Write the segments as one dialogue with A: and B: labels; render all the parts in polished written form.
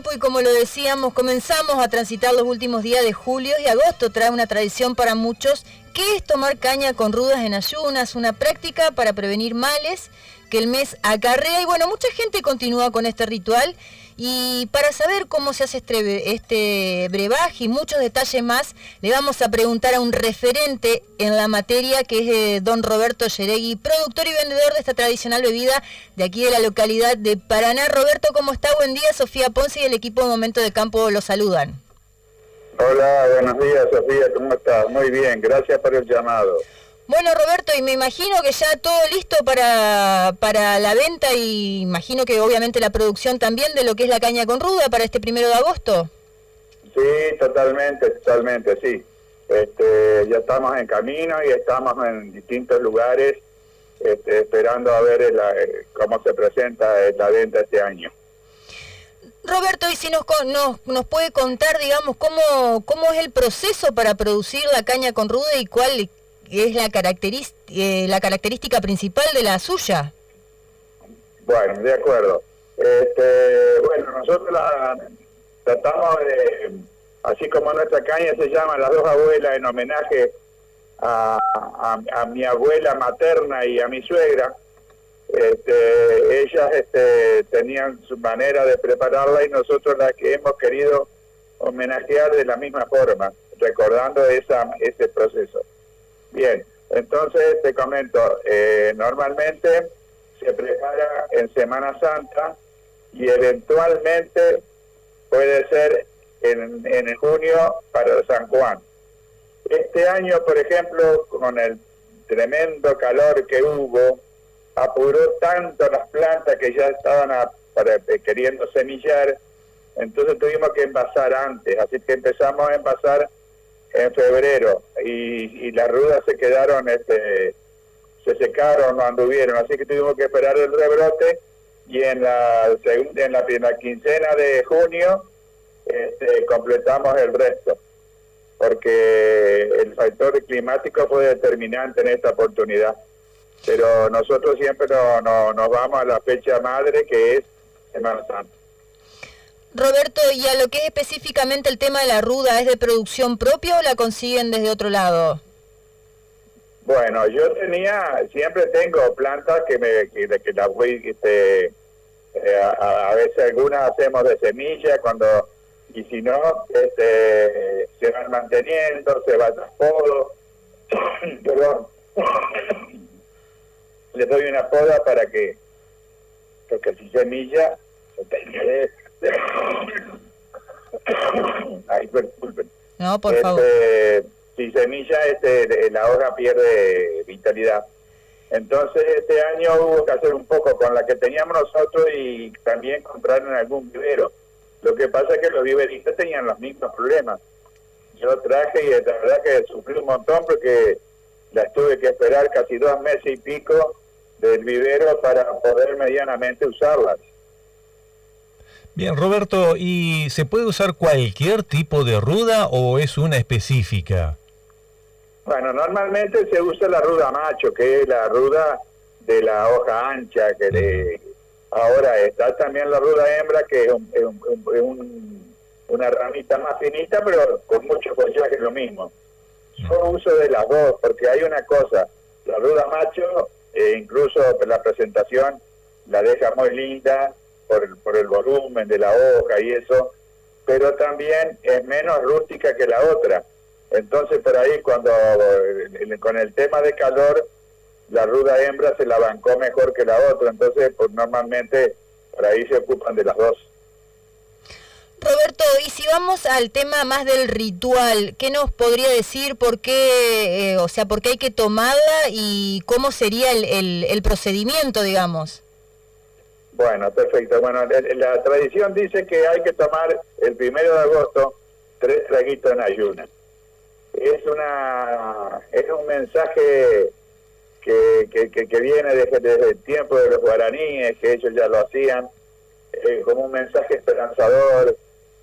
A: campo y como lo decíamos, comenzamos a transitar los últimos días de julio y agosto trae una tradición para muchos, que es tomar caña con rudas en ayunas, una práctica para prevenir males que el mes acarrea. Y bueno, mucha gente continúa con este ritual, y para saber cómo se hace este brebaje y muchos detalles más, le vamos a preguntar a un referente en la materia, que es don Roberto Yeregui, productor y vendedor de esta tradicional bebida de aquí de la localidad de Paraná. Roberto, ¿cómo está? Buen día. Sofía Ponce y el equipo de Momento de Campo lo saludan.
B: Hola, buenos días, Sofía, ¿cómo estás? Muy bien, gracias por el llamado.
A: Bueno, Roberto, y me imagino que ya todo listo para la venta, y imagino que obviamente la producción también de lo que es la caña con ruda para este 1 de agosto.
B: Sí, totalmente, sí. Ya estamos en camino y estamos en distintos lugares esperando a ver cómo se presenta la venta este año.
A: Roberto, y si nos puede contar, digamos, cómo es el proceso para producir la caña con ruda y cuál es la característica principal de la suya.
B: Bueno, de acuerdo. Bueno, nosotros tratamos de, así como nuestra caña se llama Las Dos Abuelas, en homenaje a mi abuela materna y a mi suegra. Ellas tenían su manera de prepararla y nosotros la que hemos querido homenajear de la misma forma, recordando ese proceso. Bien, entonces te comento, normalmente se prepara en Semana Santa y eventualmente puede ser en junio para San Juan. Este año, por ejemplo, con el tremendo calor que hubo, apuró tanto las plantas que ya estaban queriendo semillar, entonces tuvimos que envasar antes, así que empezamos a envasar en febrero y las rudas se quedaron, se secaron, no anduvieron, así que tuvimos que esperar el rebrote, y en la quincena de junio completamos el resto, porque el factor climático fue determinante en esta oportunidad. Pero nosotros siempre nos vamos a la fecha madre, que es Semana Santa.
A: Roberto, y a lo que es específicamente el tema de la ruda, ¿es de producción propia o la consiguen desde otro lado?
B: Bueno, yo siempre tengo plantas que las voy, a veces algunas hacemos de semilla, y si no, se van manteniendo, se va traspodo, perdón. Les doy una poda porque si semilla, ay, disculpen.
A: No, por favor.
B: Si semilla, la hoja pierde vitalidad. Entonces este año hubo que hacer un poco con la que teníamos nosotros y también comprar en algún vivero. Lo que pasa es que los viveristas tenían los mismos problemas. Yo traje y la verdad que sufrí un montón porque las tuve que esperar casi 2 meses y pico del vivero para poder medianamente usarlas.
C: Bien, Roberto, ¿y se puede usar cualquier tipo de ruda o es una específica?
B: Bueno, normalmente se usa la ruda macho, que es la ruda de la hoja ancha, ahora está también la ruda hembra, que es una ramita más finita, pero con mucho follaje, es lo mismo. Yo uso de las dos, porque hay una cosa, la ruda macho, incluso la presentación la deja muy linda por el volumen de la hoja y eso, pero también es menos rústica que la otra. Entonces por ahí con el tema de calor, la ruda hembra se la bancó mejor que la otra, entonces pues normalmente por ahí se ocupan de las dos.
A: Roberto, y si vamos al tema más del ritual, ¿qué nos podría decir por qué, por qué hay que tomarla y cómo sería el procedimiento, digamos?
B: Bueno, perfecto. Bueno, la tradición dice que hay que tomar el 1 de agosto 3 traguitos en ayunas. Es un mensaje que viene desde el tiempo de los guaraníes, que ellos ya lo hacían, como un mensaje esperanzador.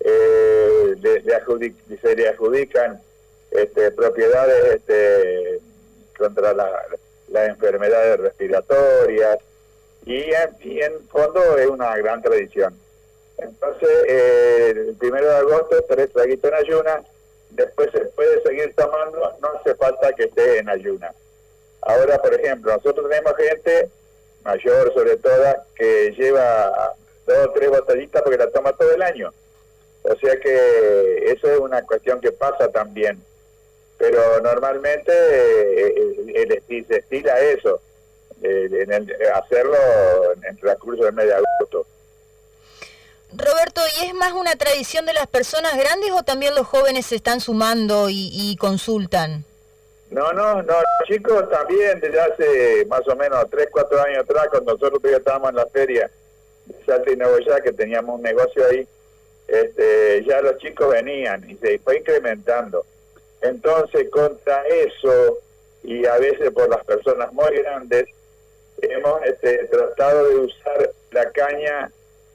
B: Se le adjudican propiedades contra las enfermedades respiratorias, y en fondo es una gran tradición. Entonces, el 1 de agosto, 3 traguitos en ayuna, después se puede seguir tomando, no hace falta que esté en ayuna. Ahora, por ejemplo, nosotros tenemos gente mayor, sobre todo, que lleva 2 o 3 botellitas porque la toma todo el año. O sea que eso es una cuestión que pasa también. Pero normalmente se estila eso, hacerlo en el transcurso del mes de agosto.
A: Roberto, ¿y es más una tradición de las personas grandes o también los jóvenes se están sumando y consultan?
B: No, los chicos también desde hace más o menos 3, 4 años atrás, cuando nosotros todavía estábamos en la feria de Salta y Nogoyá, que teníamos un negocio ahí, ya los chicos venían y se fue incrementando. Entonces, contra eso, y a veces por las personas muy grandes, hemos tratado de usar la caña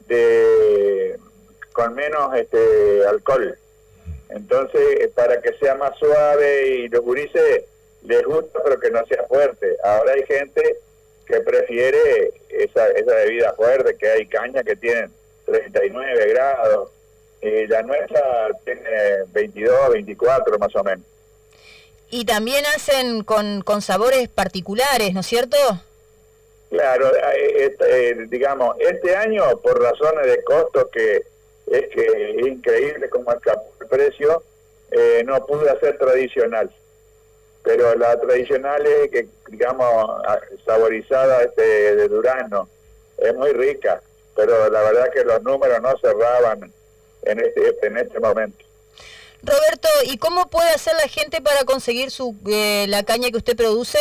B: con menos alcohol. Entonces, para que sea más suave y los gurises les gusta, pero que no sea fuerte. Ahora hay gente que prefiere esa bebida fuerte, que hay cañas que tienen 39 grados. La nuestra tiene 22, 24 más o menos.
A: Y también hacen con sabores particulares, ¿no es cierto?
B: Claro, digamos, este año, por razones de costo, que es increíble cómo escapó el precio, no pude hacer tradicional. Pero la tradicional es, que digamos, saborizada de durazno, es muy rica, pero la verdad que los números no cerraban en este momento.
A: Roberto, ¿y cómo puede hacer la gente para conseguir la caña que usted produce?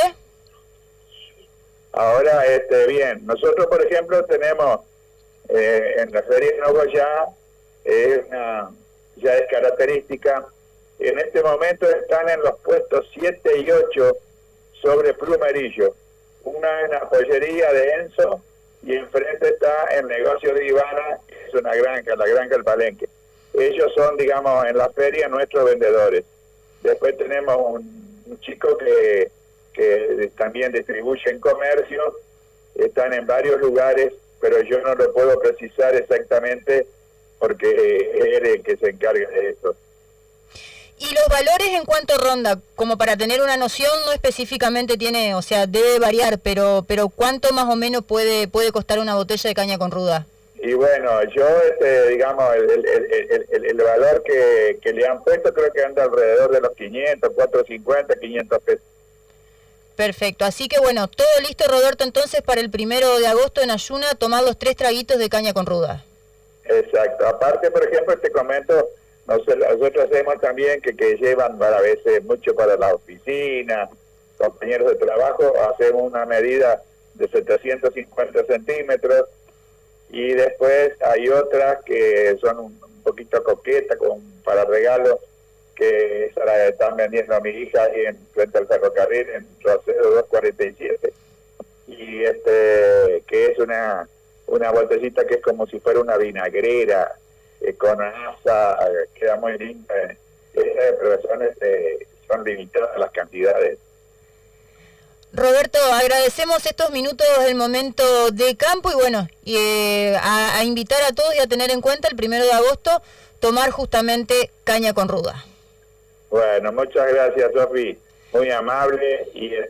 B: Ahora, bien, nosotros por ejemplo tenemos en la feria de Nogoyá, ya es característica, en este momento están en los puestos 7 y 8 sobre Plumerillo, una en la pollería de Enzo, y enfrente está el negocio de Ivana, que es una granja, la granja del Palenque. Ellos son, digamos, en la feria nuestros vendedores. Después tenemos un chico que también distribuye en comercio, están en varios lugares, pero yo no lo puedo precisar exactamente porque es él el que se encarga de eso.
A: ¿Y los valores en cuánto ronda? Como para tener una noción, no específicamente tiene, o sea, debe variar, pero ¿cuánto más o menos puede costar una botella de caña con ruda?
B: Y bueno, yo, digamos, el valor que le han puesto creo que anda alrededor de los 500, 450, 500 pesos.
A: Perfecto, así que bueno, todo listo, Roberto, entonces para el 1 de agosto en ayuna, tomar los 3 traguitos de caña con ruda.
B: Exacto, aparte, por ejemplo, te comento, nosotros hacemos también que llevan a veces mucho para la oficina, compañeros de trabajo, hacemos una medida de 750 centímetros, y después hay otras que son un poquito coquetas para regalos, que esa la están vendiendo a mi hija ahí en frente al ferrocarril en Rocedo 247, y que es una botellita que es como si fuera una vinagrera, con asa, queda muy linda, pero son limitadas las cantidades.
A: Roberto, agradecemos estos minutos del momento de campo y bueno, a invitar a todos y a tener en cuenta el 1 de agosto tomar justamente caña con ruda.
B: Bueno, muchas gracias, Sofi, muy amable,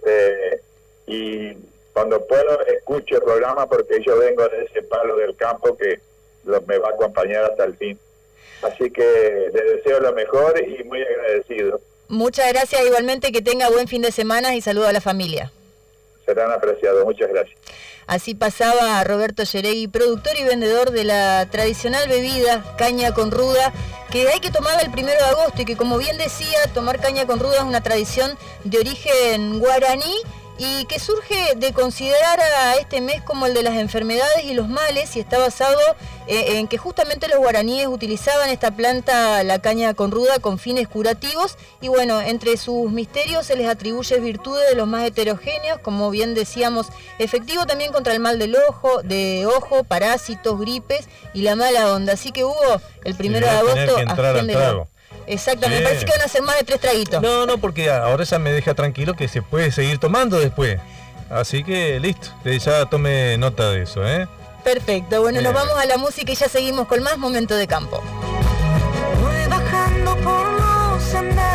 B: y cuando puedo escucho el programa porque yo vengo de ese palo del campo que me va a acompañar hasta el fin. Así que les deseo lo mejor y muy agradecido.
A: Muchas gracias, igualmente que tenga buen fin de semana y saludo a la familia.
B: Serán apreciados, muchas gracias.
A: Así pasaba Roberto Yeregui, productor y vendedor de la tradicional bebida caña con ruda, que hay que tomarla el 1 de agosto y que, como bien decía, tomar caña con ruda es una tradición de origen guaraní y que surge de considerar a este mes como el de las enfermedades y los males, y está basado en que justamente los guaraníes utilizaban esta planta, la caña con ruda, con fines curativos, y bueno, entre sus misterios se les atribuye virtudes de los más heterogéneos, como bien decíamos, efectivo también contra el mal de ojo, parásitos, gripes y la mala onda. Así que Hugo, el 1 de agosto, agéndelo. Exactamente, me parece que van a ser más de 3 traguitos.
C: No, porque ahora ya me deja tranquilo que se puede seguir tomando después. Así que listo, ya tome nota de eso,
A: Perfecto, bueno, nos vamos a la música y ya seguimos con más Momento de Campo.
D: Voy bajando por los senderos